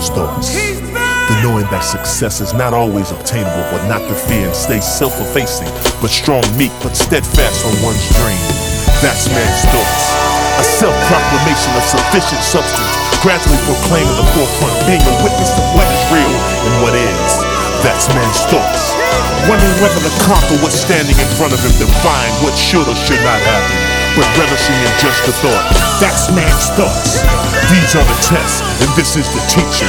man's thoughts. The knowing that success is not always obtainable, but not to fear and stay self-effacing, but strong, meek, but steadfast on one's dream. That's man's thoughts. A self-proclamation of sufficient substance, gradually proclaiming the forefront, being a witness to what is real and what is. That's man's thoughts. Wondering whether to conquer what's standing in front of him, define what should or should not happen, but relishing in just the thought. That's man's thoughts. These are the tests, and this is the teacher.